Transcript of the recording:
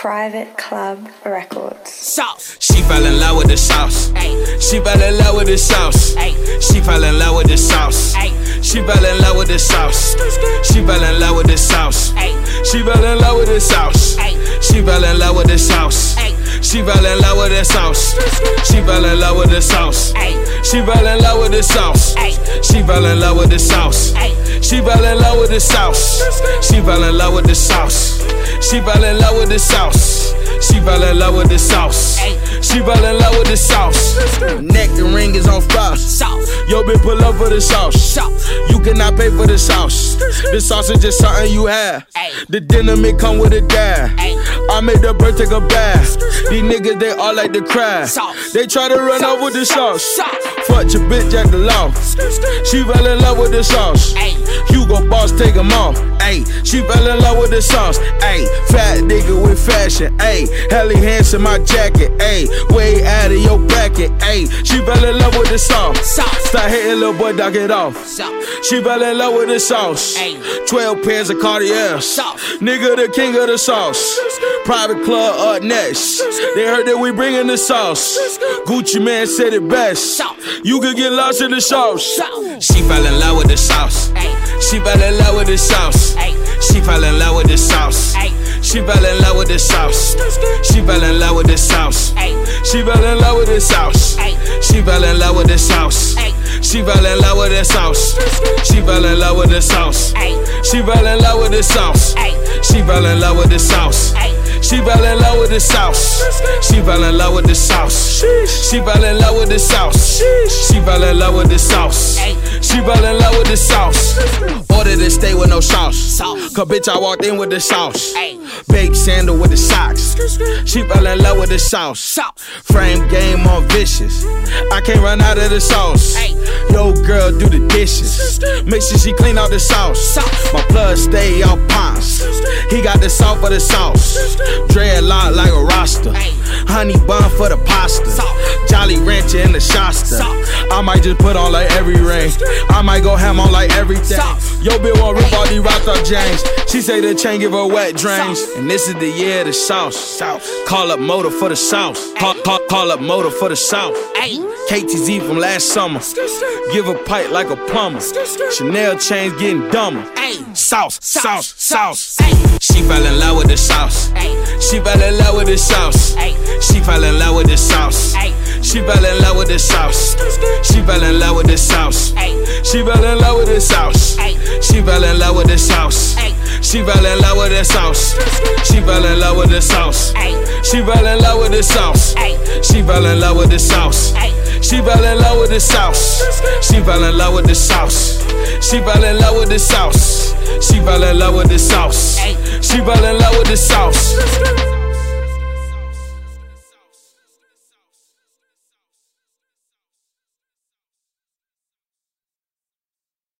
Private Club Records. Sauce. She fell in love with the sauce. She fell in love with the sauce. She fell in love with the sauce. She fell in love with the sauce. She fell in love with the sauce. She fell in love with the sauce. She fell in love with the sauce. She fell in love with the sauce. She fell in love with the sauce. She fell in love with the sauce. She fell in love with the sauce. She fell in love with the sauce. She fell in love with the sauce. She fell in love with the sauce. She fell in love with the sauce. She fell in love with the sauce. Neck and ring is on sauce. Yo, bitch, pull up for the sauce. You cannot pay for the sauce. The sauce is just something you have. The dinner may come with a dad. I made the bird take a bath. These niggas, they all like to cry. They try to run off with the sauce. Fuck your bitch at the law. She fell in love with the sauce. Hugo Boss, take him off. Ayy, she fell in love with the sauce. Ayy, fat nigga with fashion. Ayy, Helly Hansen, my jacket. Ayy, way out of your bracket. Ayy, she fell in love with the sauce. Start hitting little boy, knock it off. She fell in love with the sauce. 12 pairs of Cartiers. Nigga, the king of the sauce. Private Club up next. They heard that we bringin' the sauce. Gucci Man said it best. You could get lost in the sauce. She fell in love with the sauce. She fell in love with the sauce. She fell in love with the sauce. She fell in love with the sauce. She fell in love with the sauce. She fell in love with the sauce. She fell in love with the sauce. She fell in love with the sauce. She fell in love with the sauce. She fell in love with the sauce. She fell in love with the sauce. She fell in love with the sauce. She fell in love with the sauce. She fell in love with the sauce. She fell in love with the sauce. She fell in love with the sauce. Ordered to stay with no sauce. Cause bitch, I walked in with the sauce. Baked sandal with the socks. She fell in love with the sauce. Frame game on vicious. I can't run out of the sauce. Yo, girl, do the dishes. Make sure she clean out the sauce. My blood stay on pumps. He got the salt for the sauce. Dreadlock like a roster. Honey bun for the pasta. Jolly Rancher in the Shasta. I might just put on like every ring. I might go ham on like everything. Yo, bitch won't rip all these rocked up James. She say the chain give her wet dreams. And this is the year of the sauce. Call up motor for the sauce. Call up motor for the south. KTZ from last summer. Give a pipe like a plumber. Chanel chains getting dumber. Sauce. She fell in love with the sauce. She fell in love with the sauce. She fell in love with the sauce. She fell in love with the sauce. She fell in love with the sauce. She fell in love with the sauce. She fell in love with the sauce. She fell in love with the sauce. She fell in love with the sauce. She fell in love with the sauce. She fell in love with the sauce. She fell in love with the sauce. She fell in love with the sauce. She fell in love with the sauce. She fell in love with the sauce. She fell in love with the sauce.